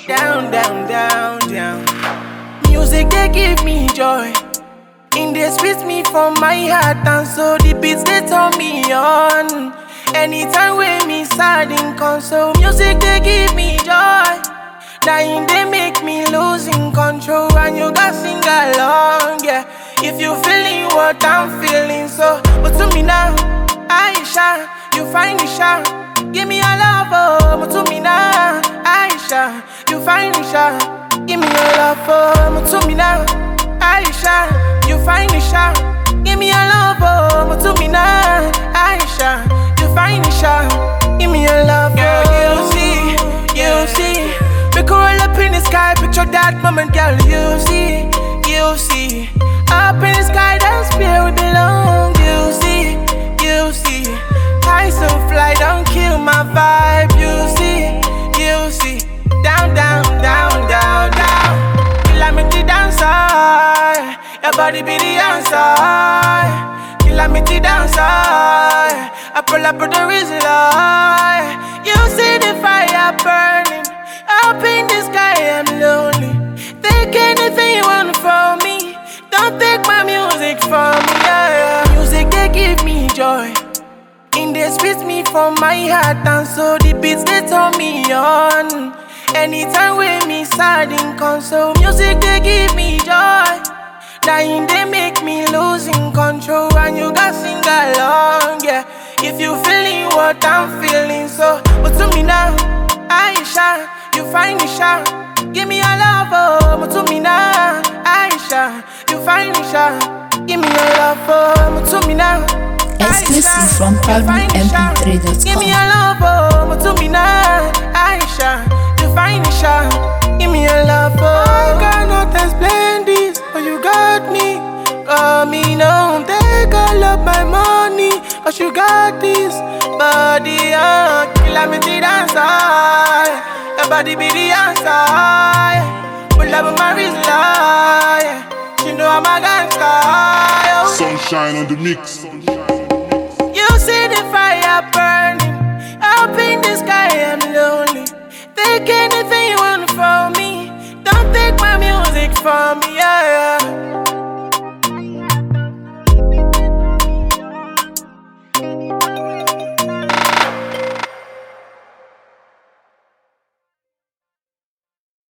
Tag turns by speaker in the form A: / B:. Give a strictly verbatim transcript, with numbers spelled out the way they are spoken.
A: Down, down, down, down. Music they give me joy. In they sweet me from my heart, and so the beats they turn me on. Anytime when me sad in console, music they give me joy. Dying they make me losing control, and you got sing along, yeah. If you feeling what I'm feeling, so but to me now, Aisha, you find it shy. Give me your love, oh, but to me now, Aisha, you find it shy. Give me your love, oh, but to me now, Aisha, you find it shy. Give me your love, oh, but to me now, Aisha, you find it shy. Give me your love, oh. Girl, you see, you see. We could roll up in the sky, picture that moment, girl, you see, you see. Up in the sky, that's where we belong, you see, you see. High so fly, don't kill my vibe, you see, you see. Down, down, down, down, down. Kill me the dancer, your body be the answer. Kill me the dancer, I pull up with the reason, you see the fire burning. Up in the sky, I'm lonely. Take anything you want from me. Don't take my music from me, yeah, yeah. Music, they give me joy. In they sweet me from my heart, and so the beats, they turn me on. Anytime when me sad in console, music, they give me joy. Dying, they make me losing control, and you got sing along, yeah. If you feeling what I'm feeling, so but to me now, Aisha, you find it shy. Give me your love, oh, but to me now, Aisha, you find it shy. Give me your love, oh, but to me now,
B: Exclusive from proudly m p three dot com.
A: Give me your love, oh, but to me now, Aisha, you find it shy. Give me your love, oh. I cannot explain this, but you got me. Call me now, take all of my money, cause you got this body, oh. Kill me the dancer, your body be the answer. Pull up with my reason, yeah. She know I'm a gangster, oh.
C: Sunshine on the mix.
A: You see the fire burning. Up in the sky, I'm lonely. Take anything you want from me. Don't take my music from me, yeah, yeah.